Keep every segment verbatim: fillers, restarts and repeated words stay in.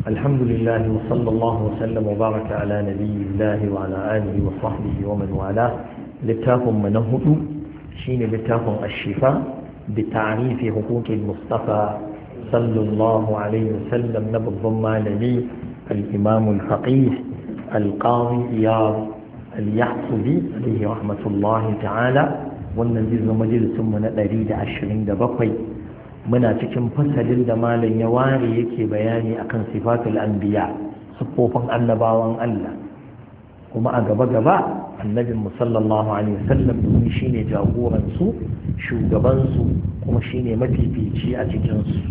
الحمد لله وصلى الله وسلم وبارك على نبي الله وعلى آله وصحبه ومن والاه. لتاكم منهد شين لتاكم الشفاء بتعريف حقوق المصطفى صلى الله عليه وسلم نبي الضمان لي الإمام الفقيه القاضي إياض اليحصبي عليه رحمة الله تعالى والنجز مجلس من أريد عشرين دبقي muna cikin fasalin da malam ya ware yake bayani akan sifatul anbiya siffofin annabawan Allah kuma a gaba gaba annabin mu sallallahu alaihi wasallam domin shine jagoran su shugaban su kuma shine mafifici a cikin su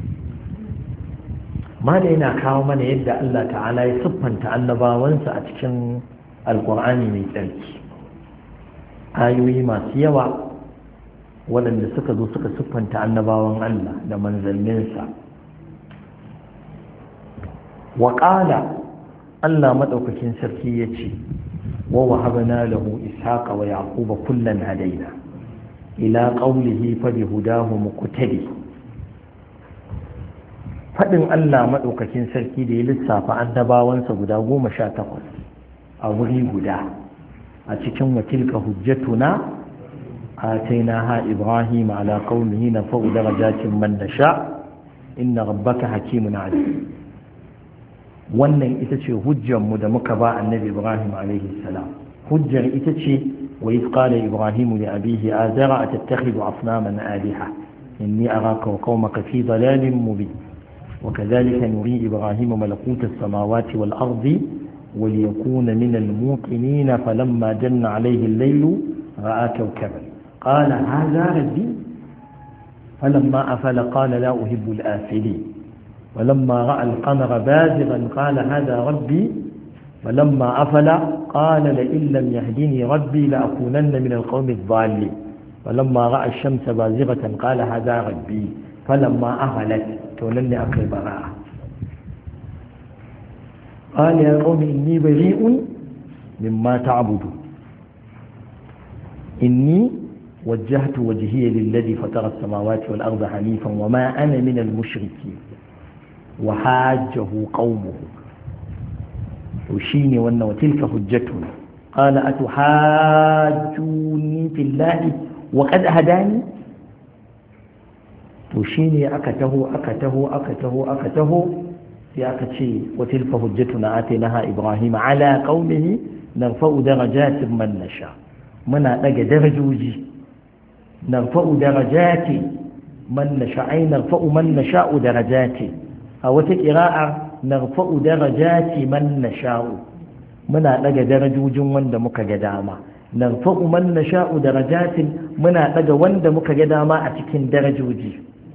malam yana kawo mana yadda Allah ta'ala ya siffanta annabawansa a cikin alqur'ani mai tsarki ayoyi masu yawa waɗanda suka zo suka siffanta annabawan Allah da manzanninsa wa ƙala Allah maɗaukakin sarki ya ce wa wahabna lahu ishaqa wa yaquba kullan hadaina ila qawlihi fa bihudahu muqtadi fadin Allah maɗaukakin sarki da ya lissafa annabawansa guda goma sha takwas a wuri guda a cikin watilka hujjatuna آتيناها إبراهيم على قومه نرفع درجات من نشاء إن ربك حكيم عليم wannan ita ce hujjanmu da muka ba annabi ibrahim alaihi salam hujjar ita ce wa iz qala ibrahim li abihi azara atattakhidhu asnaman aliha inni araka wa qaumaka fi dalalin mubin wa kadhalika nuri ibrahim malakuta as-samawati wal ardi wa liyakuna min al-muqinin falamma janna alayhi al-layl ra'a kawkaban قال هذا ربي فلما أفل قال لا أحب الآفلين ولما رأى القمر بازغا قال هذا ربي فلما أفل قال لئن لم يهدني ربي لأكونن من القوم الضالين ولما رأى الشمس بازغة قال هذا ربي فلما أفلت تولن أقل براءة قال يا قوم إني بريء مما تعبدون إني وجهت وجهي للذي فطر السماوات والأرض حنيفا وما أنا من المشركين وحاجه قومه وشيني وأن وتلك حجتنا قال أتحاجوني في الله وقد هداني وشيني أكته أكته أكته أكته في أكتشي وتلك حجتنا آتيناها إبراهيم على قومه نرفع درجات من نشاء منا لقى درجوجي نرفع درجات من نشاء أي نرفع من نشاء درجات أو تقراء نرفع درجات من نشاء منا لقى درجوج وند مك قداما نرفع من نشاء درجات منا لقى وند مك قداما أتكن درجوجي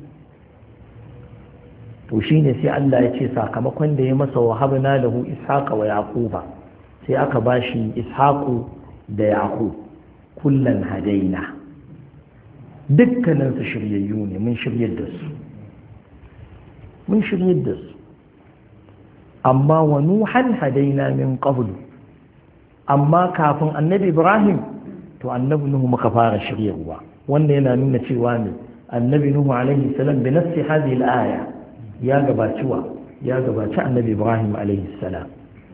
وشين سي الله يتي ساكمكن da ya masa wahabna lahu ishaqa wa yaquba sai aka bashi ishaqu da yaqub kullan hadaina dukkaninsu shiryayyu ne mun shiryar da su mun shiryar da su amma wa nuhan hadaina min qablu amma kafin annabi ibrahim to annabi nuhu muka fara shiryarwa wanda yana nuna cewa ne annabi nuhu alaihi salam bi nafsi hadhihi al-aya ya gabaci wa ya gabaci annabi ibrahim alaihi salam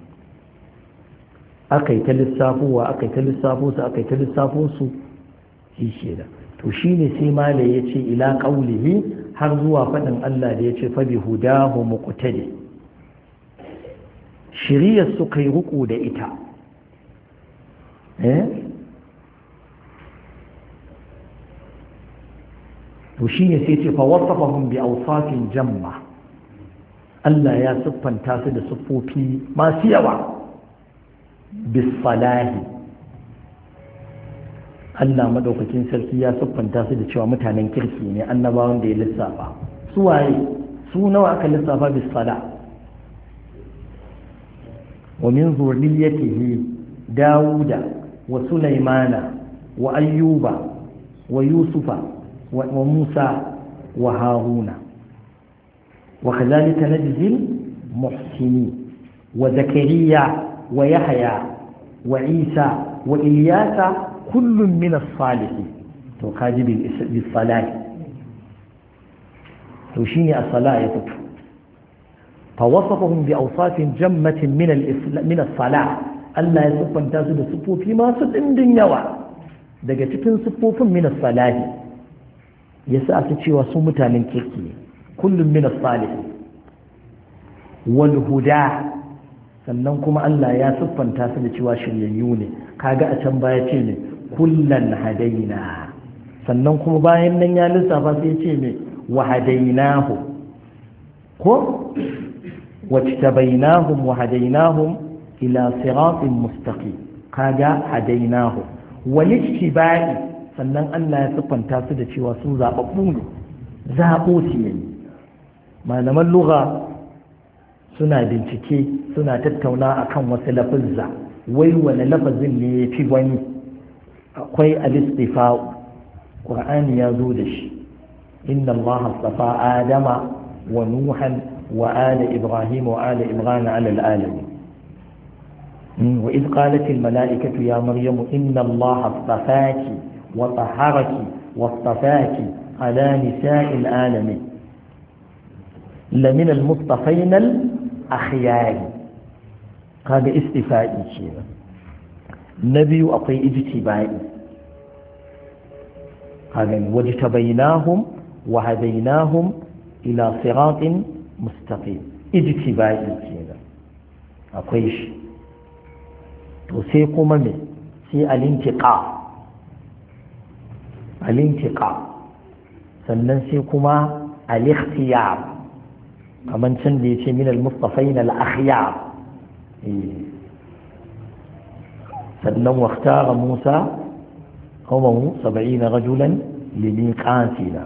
akai ta lissafuwa akai ta lissafo su akai ta lissafo su shi kenan to shine sai malai yace ila qaulihi har zuwa fadin Allah da yace fa bi hudahu muqtadi shiriyar su kai ruku da ita eh to shine sai yace fa wasafahum bi awsafin jamma Allah ya siffanta su da siffofi masu yawa bis salahi Allah madaukakin sarki ya siffanta su da cewa mutanen kirki ne annabawan da ya lissafa su waye su nawa aka lissafa bis sala wa min zurriyyatihi dauda wa sulaimana wa ayyuba wa yusufa wa musa wa haruna wa kadhalika najzi muhsini wa zakariya wa yahya wa isa wa ilyasa kullum min as-salihin to kaji bil salati to shine as-sala ya fito فوصفهم بأوصاف جمة من من الصلاة Allah ya siffanta su da siffofi masu ɗimbin yawa daga cikin siffofin min as-salahi yasa aka cewa su mutanen kirki ne kullum min as-salih wal huda sannan kuma Allah ya siffanta su da cewa shiryayyu ne kaga a can baya ce ne kullan hadaina sannan kuma bayan nan ya lissafa sai ya ce ne wa hadainahu ko wajtabainahum wa hadainahum ila siratin mustaqim kaga hadainahu wal ittiba'i sannan Allah ya siffanta su da cewa sun zababbu ne zabo su ne malaman lugha suna bincike suna tattauna akan wasu lafazza wai wani lafazin ne yafi wani akwai al-istifa'u qur'ani ya zo da shi inna Allah astafa adama wa nuhan wa ala ibrahim wa ala imran ala al-alamin وإذ قالت الملائكة يا مريم إن الله اصطفاك وطهرك واصطفاك على نساء العالمين لمن المصطفين الأخيار هذا استفائي شيء نبي أقي اجتبائي هذا واجتبيناهم وهديناهم إلى صراط مستقيم اجتبائي شيء أقي شيء to sai kuma me sai alintiqa alintiqa sannan sai kuma al-ikhtiyar kaman can da yace min al-mustafain al-akhyar sannan واختار موسى قومه سبعين رجلا لميقاتنا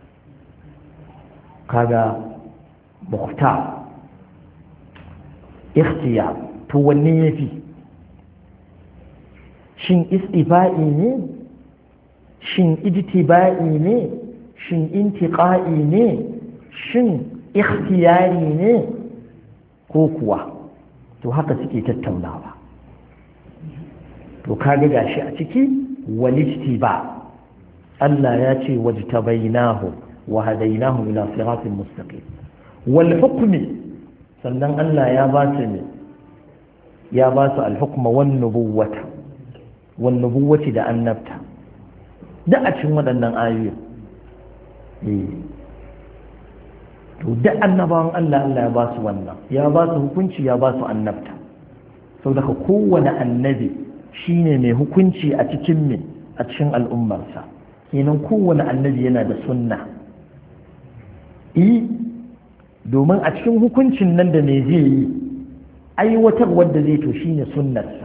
kaga mukhtar ikhtiyar to wanne yafi shin istifa'i ne shin ijtiba'i ne shin intiqa'i ne shin ikhtiyari ne ko kuwa to haka suke tattaunawa to kaga gashi a ciki walijtiba Allah ya ce wajtabainahu wa hadainahu ila siratin mustaqim wal hukmi sannan Allah ya ba su ne ya ba su al hukma wan nubuwwata والنبوة da annabta da a cikin waɗannan ayoyi to da annabawan Allah Allah ya ba su wannan ya ba su hukunci ya ba su annabta sau daga kowane annabi shine mai hukunci a cikin me a cikin al'ummarsa kenan kowane annabi yana da sunna i domin a cikin hukuncin nan da me zai yi aiwatar wanda zai to shine sunnarsa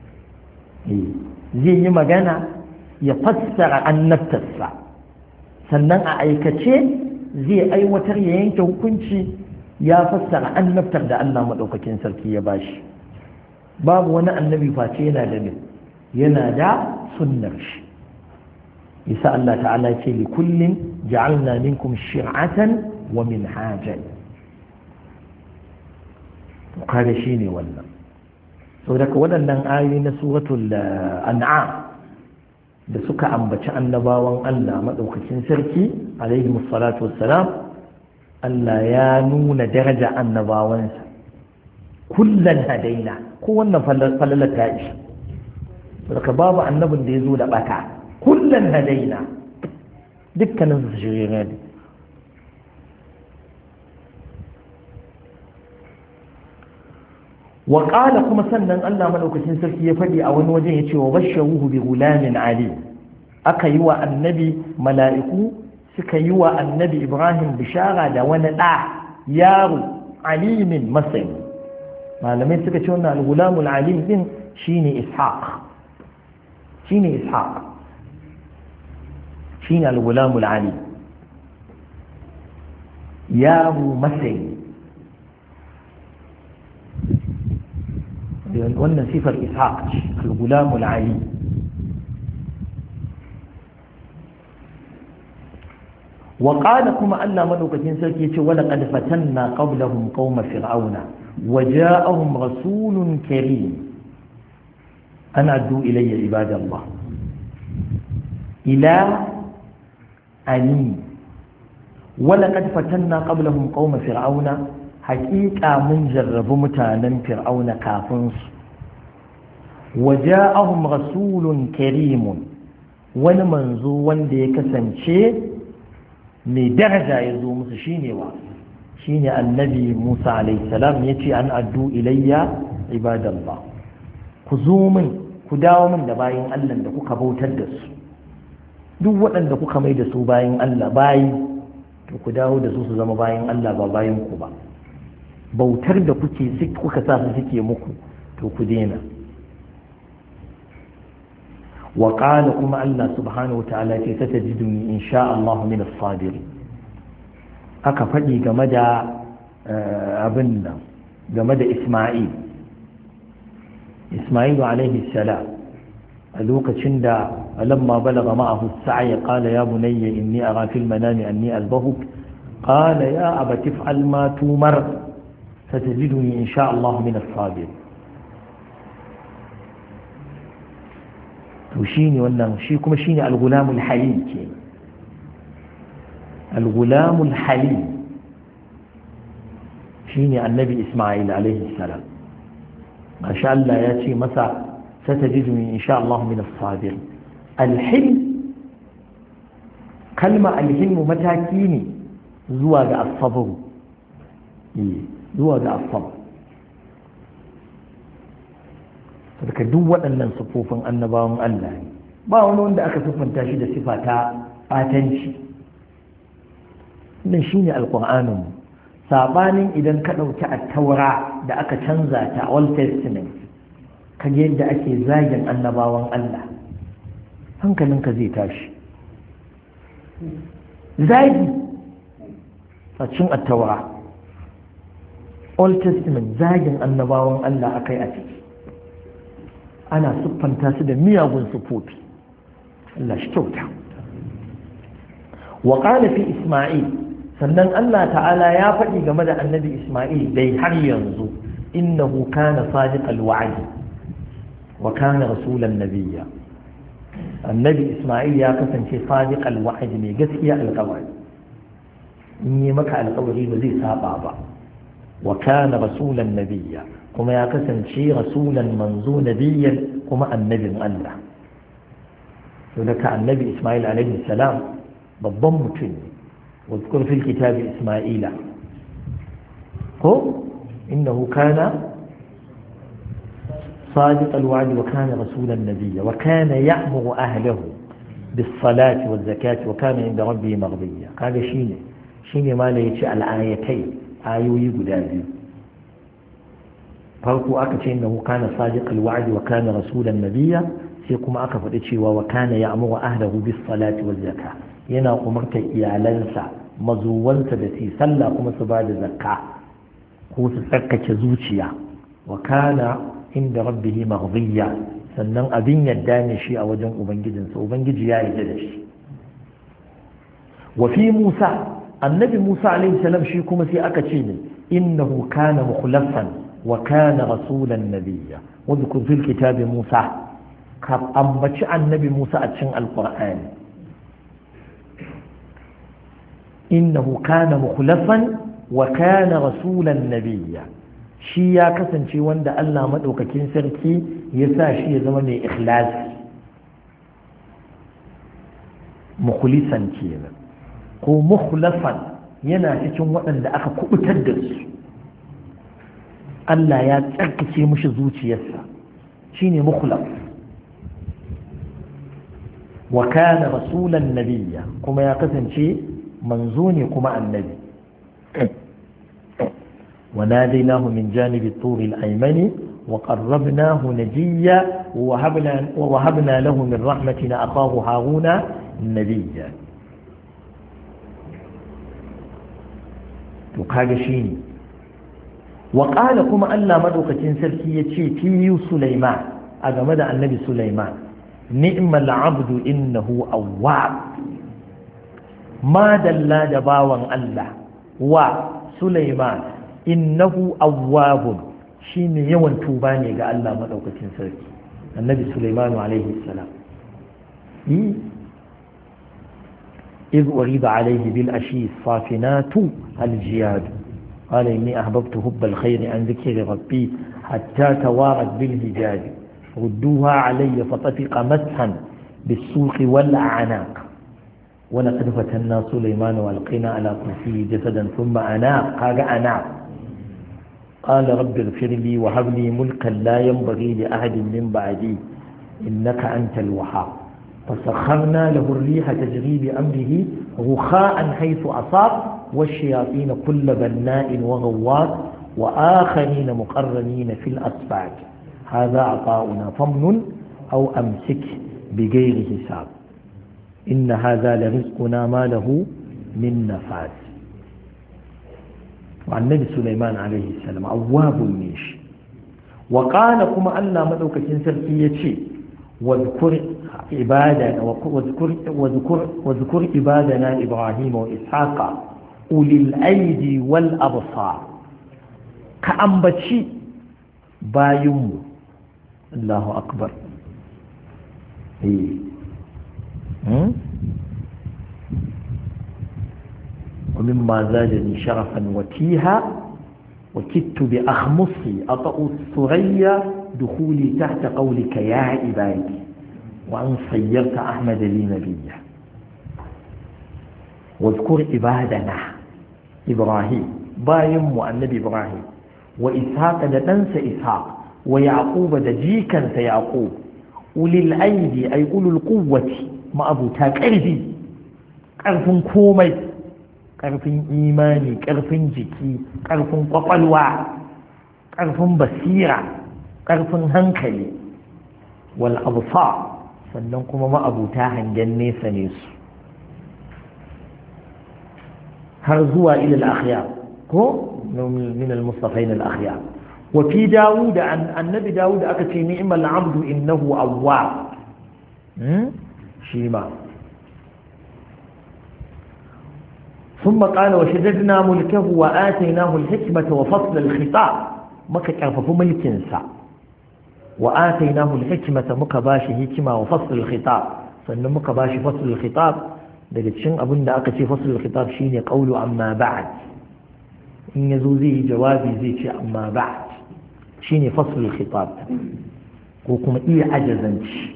zai yi magana ya fassara annabtarsa sannan a aikace zai aiwatar ya yanke hukunci ya fassara annabtar da Allah maɗaukakin sarki ya bashi babu wani annabi face yana da ne yana da sunnar shi isa Allah ta'ala ce li kullin ja'alna minkum shir'atan wa minhajan kaga shine wannan sau daga waɗannan ayoyi na suratul an'am da suka ambaci annabawan Allah maɗaukakin sarki alaihi musallatu wassalam Allah ya nuna daraja annabawansa kullan hadaina ko wannan falalar ta ishi daga babu annabin da ya zo da ɓata kullan hadaina dukkanin su shirye ne wa qala kuma sannan Allah madaukakin sarki ya faɗi a wani wajen yace wa basharuhu bi gulamin ali aka yi wa annabi mala'iku suka yi wa annabi Ibrahim bishara da wani ɗa yaro alimin masani malamai suka ce wannan al-gulamul alim din shine ishaq shine ishaq shine al-gulamul alim yaro masani wannan sifar ishaq al-gulamul alim وقال كما أن ملوكتين سلكي ولقد فتنا قبلهم قوم فرعون وجاءهم رسول كريم أن أدوا إلي عباد الله إلى أني ولقد فتنا قبلهم قوم فرعون haƙiƙa mun jarrabu mutanen fir'auna kafin su waja'ahum rasulun karimun wani manzo wanda ya kasance mai daraja ya zo musu shine wa shine annabi Musa alaihi salam yace an addu ilayya ibadallah ku zo min ku dawo min da bayin Allah da kuka bautar da su duk waɗanda kuka mai da su bayin Allah bayi to ku dawo da su su zama bayin Allah ba bayin ku ba bautar da kuke kuka sa su suke muku to ku daina wa qala kuma Allah subhanahu wa ta'ala ce satajiduni insha Allah min as-sabirin aka faɗi game da abin nan game da Isma'il Isma'il alaihi salam a lokacin da lamma balaga ma'ahu as-sa'y qala ya bunayya inni ara fil manami anni azbahuk qala ya abati if'al ma tumar satajiduni insha Allah min as-sabirin to shine wannan shi kuma shine al-gulamul halim ke al-gulamul halim shine annabi Isma'il alaihi salam masha Allah ya ce masa satajiduni insha Allah min as-sabir al-hilm kalma al-hilm mataki ne zuwa ga as-sabr zuwa ga as-sabr daga duk waɗannan sifofin annabawan Allah ne ba wani wanda aka siffanta shi da sifa ta batanci nan shine alqur'anin mu sabanin idan ka ɗauki at-taura da aka canza ta Old Testament kaga yadda ake zagin annabawan Allah hankalinka zai tashi zagi a cikin at-taura Old Testament zagin annabawan Allah akai a ciki ana siffanta su da miyagun siffofi Allah shi kyauta wa qala fi Isma'il sannan Allah ta'ala ya faɗi game da annabi Isma'il dai har yanzu innahu kana sadiqal wa'd wa kana rasulan nabiyya annabi Isma'il ya kasance sadiqal wa'd mai gaskiya alƙawari in yi maka alƙawari ba zai saba ba wa kana rasulan nabiyya kuma ya kasance rasulan manzo nabiyyan kuma annabin Allah to daga annabi Isma'il alaihi salam babban mutum ne واذكر في الكتاب إسماعيل هو إنه كان صادق الوعد وكان رسولا نبيا وكان يأمر أهله بالصلاة والزكاة وكان عند ربه مرضيا قال شيني شيني ما ليتشاء الآيتين آيوي قدامي farko aka ce innahu kana sadiqal wa'd wa kana rasulan nabiyya sai kuma aka faɗi cewa wa kana ya'muru ahlahu bis salati waz zakah yana umarta iyalansa mazuwansa da su sallah kuma su ba da zakka ko su tsarkake zuciya wa kana inda rabbihi maghdiya sannan abin yadda ne shi a wajen ubangijinsa ubangiji ya yarda da shi wa fi Musa annabi Musa alaihi salam shi kuma sai aka ce ne innahu kana mukhlasan وكان رسولا نبيا واذكر في الكتاب موسى أنبتش النبي موسى أتشن القرآن إنه كان مخلصا وكان رسولا نبيا شي يا كسن شي وند الله مدوك كين سركي يسا شي زمن إخلاص مخلصا كينا ko mukhlasan yana cikin waɗanda aka kubutar da su Allah ya tsarkace mushi zuciyarsa shine mukhlas wa kana rasulan nabiyya kuma ya kasance manzo ne kuma annabi wa nadainahu min janibi at-tur al-ayman wa qarrabnahu najiyya wa wahabna wa wahabna lahu min rahmatina akhahu haruna nabiyya to kaga shine وقال كما ألا مدوكة سلكية في سليمان أجمد النبي سليمان نعم العبد إنه أواب ما دل دباوا الله وسليمان إنه أواب شين يوم توباني قال الله مدوكة سلكي النبي سليمان عليه السلام إذ أريد عليه بالأشي الصافنات الجياد قال إني أحببت حب الخير عن ذكر ربي حتى توارت بالهجاج ردوها علي فطفق مسحا بالسوق والأعناق ولقد فتنا سليمان والقينا على كرسيه جسدا ثم أناق قال أناق قال رب اغفر لي وهب لي ملكا لا ينبغي لأحد من بعدي إنك أنت الوهاب فسخرنا له الريح تجري بأمره رخاء حيث أصاب والشياطين كل بناء وغواص وآخرين مقرنين في الأصفاد هذا عطاؤنا فمن أو أمسك بغير حساب إن هذا لرزقنا ما له من نفاد. وعن النبي سليمان عليه السلام أواب النيش وقال كما ألا مدوك سنسركية واذكر عبادنا واذكر, واذكر, واذكر عبادنا إبراهيم وإسحاق أولي الأيدي والأبصار كأنبتشي بايم الله أكبر. إيه. ومما زادني شرفا وتيها وكدت بأخمصي أطأ الثريا دخولي تحت قولك يا عبادي وأن صيرت أحمد لي نبيا. واذكر عبادنا إبراهيم بايم والنبي إبراهيم وإسحاق دنس إسحاق ويعقوب دجيكا سيعقوب أولي الأيدي أي أولو القوة ما أبو تاكرفي كرفن كومي كرفن إيماني كرفن جكي كرفن قفلوا كرفن بصيرة كرفن هنكلي والأبصار سننكم ما أبو تاهن جنيس نيس هرزوا إلى الأخيار هو من المصطفين الأخيار. وفي داود عن النبي داود أكتي نعم العبد إنه أواب شيما. ثم قال وشددنا ملكه وآتيناه الحكمة وفصل الخطاب مكا كرفف ملكنسا وآتيناه الحكمة مكا باشي حكمة وفصل الخطاب سنة مكا باشي فصل الخطاب daga cikin abin da aka ce fasul khitab shine qawlu amma ba'd in yazo zai jawabi zai ce amma ba'd shine fasul khitab ko kuma iya ajazanci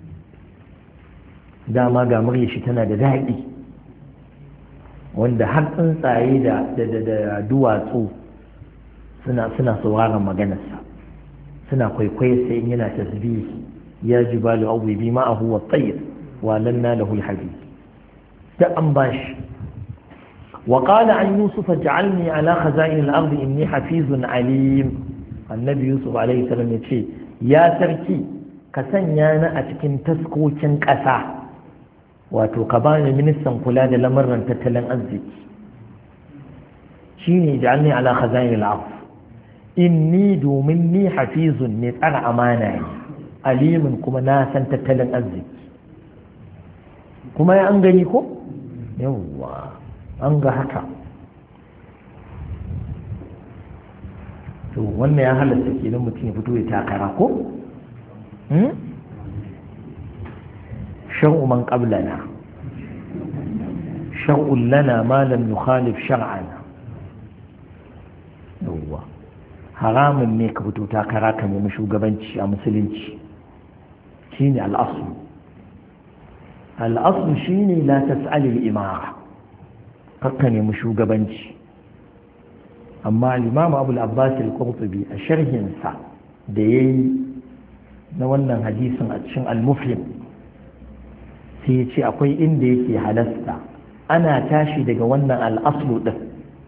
dama ga murya shi tana da daɗi wanda har tsuntsaye da da duwatsu suna suna sauraron maganarsa suna kwaikwayo sai yana tasbihi ya jibalu awbi ma'ahu wat-tayr wa lanna lahu al-hadid da an bashi. wa qala an yusuf ij'alni ala khaza'in al-ard inni hafizun alim. annabi yusuf alayhi salam yace ya sarki ka sanya ni a cikin taskokin ƙasa wato ka bani ministan kula da lamarin tattalin arziki shine ij'alni ala khaza'in al-ard inni domin ni hafizun ne tsara amana ne alimin kuma na san tattalin arziki kuma ya an gani ko yawwa an ga haka to wannan ya halatta kenan mutum ya fito ya takara ko shar'u man qablana shar'u lana ma lam yukhalif shar'ana yawwa haramun ne ka fito takara ka nemi shugabanci a musulunci shine al'aslu al'aslu shine la tas'al al-imara kakka nemi shugabanci amma al-imam Abu al-Abbas al-Qurtubi a sharhin sa da yayi na wannan hadisin a cikin al-Mufhim sai ya ce akwai inda yake halasta ana tashi daga wannan al'aslu din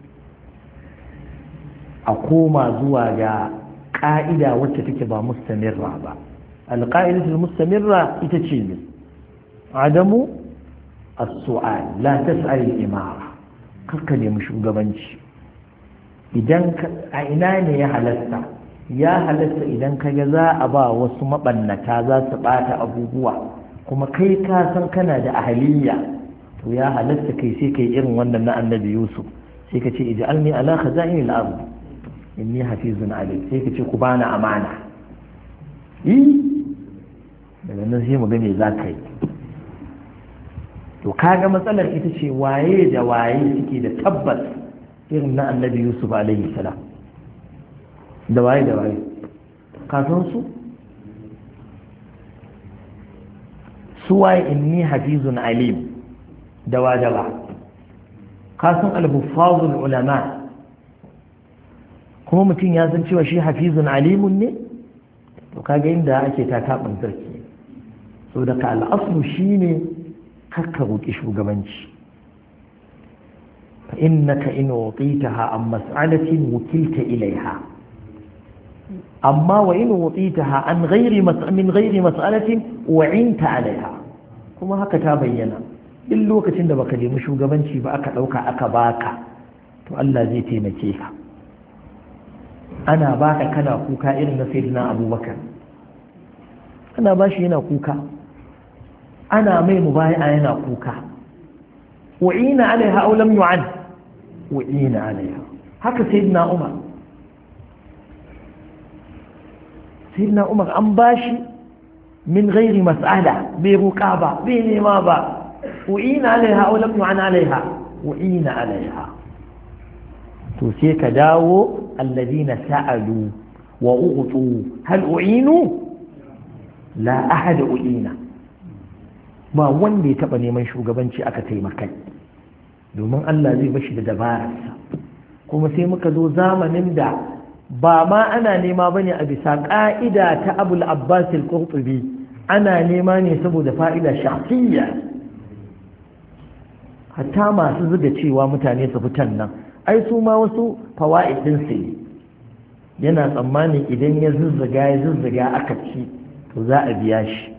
a koma zuwa ga ƙa'ida wacce take ba mustamirra ba alƙa'idatul mustamirra ita ce ne adamu as-su'al la tas'al al-imara kakka nemi shugabanci idan a ina ne ya halasta ya halasta idan kaga za a ba wasu mabannata za su bata abubuwa kuma kai ka san kana da ahaliya to ya halasta kai sai kai irin wannan na annabi yusuf sai ka ce ij'alni ala khaza'in al-ard inni hafizun alim sai ka ce ku bani amana yi daga nan sai mu ga me za ka yi to kaga matsalar ita ce waye da waye suke da tabbas irin na annabi yusuf alaihi salam da waye da waye kasan su suwaye inni hafizun alim da wa da ba kasan al-huffazul ulama kuma mutum ya san cewa shi hafizun alimun ne to kaga inda ake ta taɓin sarki so daga al'aslu shine kakka roƙi shugabanci fa innaka in utitaha an mas'alatin wukilta ilaiha amma wa in utitaha an ghairi min ghairi mas'alatin wa'inta alaiha kuma haka ta bayyana in lokacin da baka nemi shugabanci ba aka ɗauka aka baka to Allah zai taimake ka ana baka kana kuka irin na sayyidina abubakar ana bashi yana kuka ana mai mubayi'a yana kuka wa'ina alaiha aw lam yu'an wa'ina alaiha haka sayyidina umar sayyidina umar an bashi min ghairi mas'ala bai ruka ba bai nema ba wa'ina alaiha aw lam yu'an alaiha wa'ina alaiha to sai ka dawo الذين سألوا وأغطوا هل أعينوا لا أحد أعينا ما wanda ya taɓa neman shugabanci aka taimakai domin Allah zai bashi da dabararsa kuma sai muka zo zamanin da ba ma ana nema bane a bisa ƙa'ida ta Abul Abbas al-Qurtubi ana nema ne saboda fa'ida shakhsiyya hatta masu zuga cewa mutane su fitan nan ai su ma wasu fawa'id din su yana tsammanin idan ya zuzzaga ya zuzzaga aka ci to za a biya shi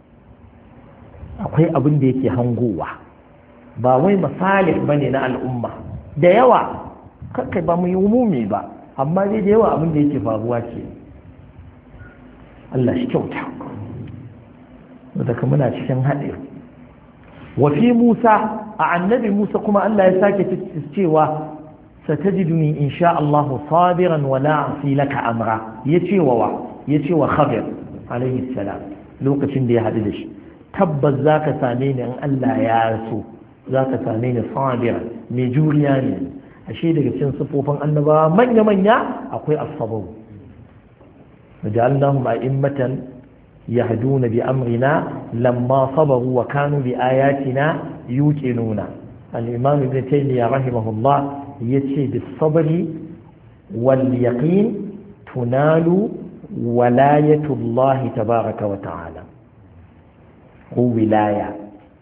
akwai abin da yake hangowa ba wai masalih bane na al'umma da yawa kai ba mu yi umumi ba amma dai da yawa abin da yake faruwa ce Allah shi kyauta daga muna cikin haɗe wa fi Musa a annabi Musa kuma Allah ya sake cewa ستجدني إن شاء الله صابرا ولا أعصي لك أمرا يتي ووا يتي وخبر عليه السلام لو كتن دي هذا تبز ذاك ثانين أن ألا ياسو ذاك ثانين صابرا مجورياني الشيء اللي كتن صفوفا أنبا من يمن أقوي الصبر وجعلناهم أئمة يهدون بأمرنا لما صبروا وكانوا بآياتنا يوقنون الإمام ابن تيمية رحمه الله yace bis sabri wal yaqin tunalu walayatu Allah tabaraka wa ta'ala ko wilaya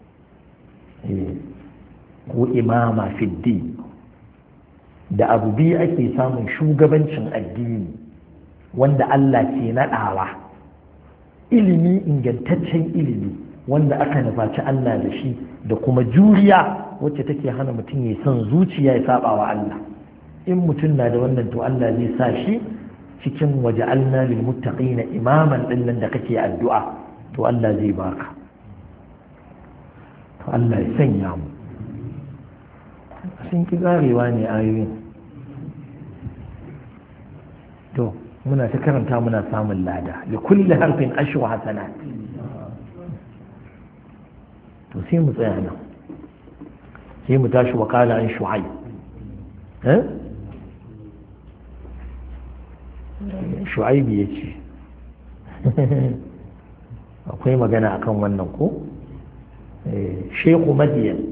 ko imama fi din da abu bi ake samun shugabancin addini wanda Allah ke nadawa ilimi ingantaccen ilimi wanda aka nufaci Allah da shi da kuma juriya wacce take hana mutum ya son zuciya ya saba wa Allah in mutum na da wannan to Allah zai sa shi cikin waja'alna lil muttaqina imaman dinnan da kake addu'a to Allah zai baka to Allah ya sanya mu sun ki garewa ne ayoyin to muna ta karanta muna samun lada li kulli harfin ashru hasanat to sai mu tsaya nan sai mu tashi wakala an shu'ai shu'aibi ya ce akwai magana akan wannan ko shehu madiyan